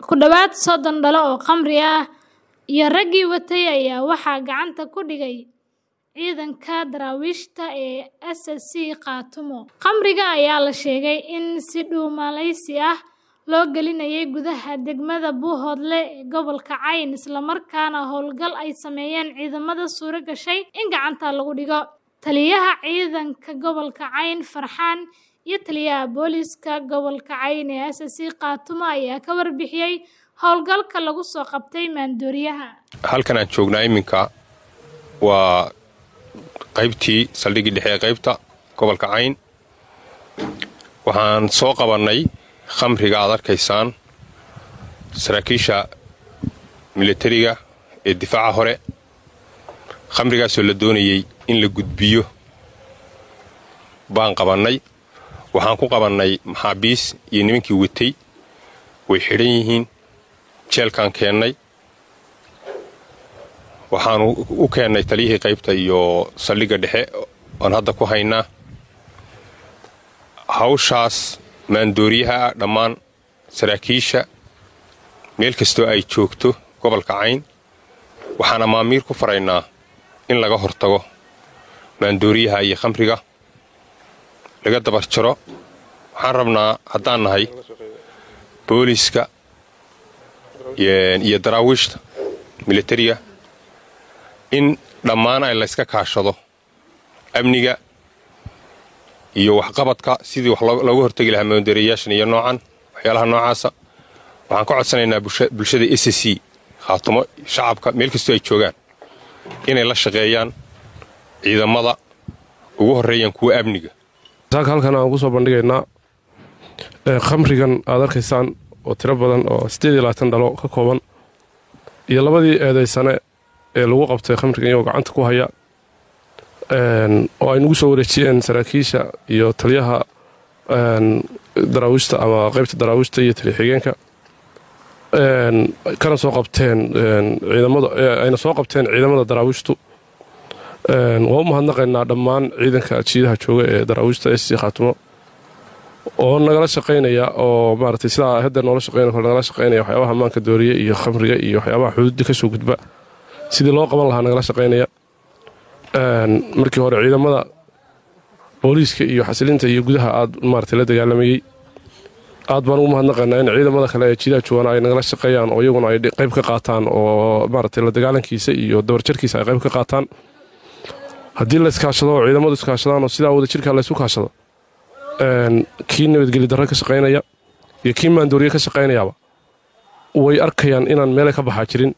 ku dhawaad 30 dhalo oo khamri ah iyo raggii watay ayaa waxaa gacanta ku dhigay ciidanka daraawiishta ee SSC Khaatumo. Khamriga ayaa la sheegay in si dhuumalaysi ah loo gelinayay gudaha degmada Buuhoodle ee gobolka Cayn, isla markaana howlgal ay sameeyeen ciidamada suura gashay in gacanta lagu dhigo. Taliyaha ciidanka gobolka Cayn Farxaan iyo taliyaha booliska gobolka Cayn ee SSC Khaatumo ayaa ka warbixiyay howlgalka lagu soo qabtay maandooriyaha. Halkan aan joognaa iminka waa qaybtii saldhigii dhexe ee qaybta gobolka Cayn. Waxaan soo qabanay khamriga aad arkaysaan saraakiisha militariga ee difaaca hore. Khamrigaasoo la doonayay in la gudbiyo baan qabanay. Waxaan ku qabanay maxaabiis iyo nimankii watay way xidhan yihiin. jeelkaan keennay. waxaan u keennay taliyihii qaybta iyo saldhigga dhexe oon hadda ku haynaa. hawshaas maandooriyaha dhammaan saraakiisha meel kastoo ay joogto gobolka Cayn waxaana maamiir ku faraynaa in laga hortago maandooriyaha iyo khamriga laga dabar jaro. waxaan rabnaa haddaan nahay booliska iyo daraawiishta militariga in dhammaan ay la iska kaashado amniga iyo waxqabadka sidii wax looga hortagi lahaa maandooriyaashan iyo noocan waxyaalaha noocaasa. waxaan ka codsanaynaa bulshada SSC Khaatumo shacabka meel kastoo ay joogaan inay la shaqeeyaan ciidamada ugu horeeyaan kuwa amniga. halkan aan ugu soo bandhigaynaa khamrigan aad arkaysaan oo tiro badan oo 28 dhalo ka kooban iyo labadii eedaysane ee lagu qabtay khamrigan iyagoo gacanta ku haya oo ay nagu soo wareejiyeen saraakiisha iyo taliyaha daraawiishta ama qaybta daraawiishta iyo taliya xigeenka kana soo qabteen ayna soo qabteen ciidamada daraawiishtu. waa u mahadnaqaynaa dhammaan ciidanka jiidaha jooga ee daraawiishta SSC Khaatumo oo nagala shaqaynaya oo maaragtay sidaa hadda noola shaqaynaya nagala shaqaynaya waxyaabaha maanka dooriye iyo khamriga iyo waxyaabaha xuduudda ka soo gudba sidii loo qaban lahaa nagala shaqaynaya. markii hore ciidamada booliiska iyo xasilinta iyo gudaha aad maaragtay la dagaalamayay aad baan ugu mahadnaqaynaa in ciidamada kale ee jiidaha joogaan ay nagala shaqeeyaan oo iyaguna ay qayb ka qaataan oo maaragtay la dagaalankiisa iyo dabarjarkiisa ay qayb ka qaataan. haddii la iskaashado oo ciidamadu iskaashadaan oo sidaa wada jirkaa la isu kaashado kii nabadgeli darro ka shaqaynaya iyo kii maandooriye ka shaqaynayaaba way arkayaan inaan meelay ka baxaa jirin.